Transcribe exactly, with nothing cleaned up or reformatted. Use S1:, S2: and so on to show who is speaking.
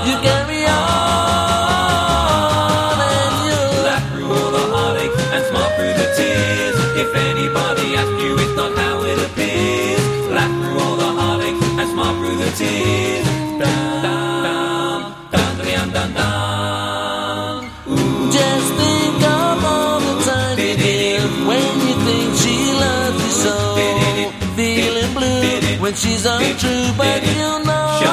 S1: You carry on and you
S2: laugh through all the heartache and smile through the tears. If anybody asks you, it's not how it appears. Laugh through all the heartache and smile through the tears. Dun, dun, dun, dun, dun, dun. Ooh.
S1: just think of all the time you give when you think she loves you so. Feeling blue when she's untrue, but you know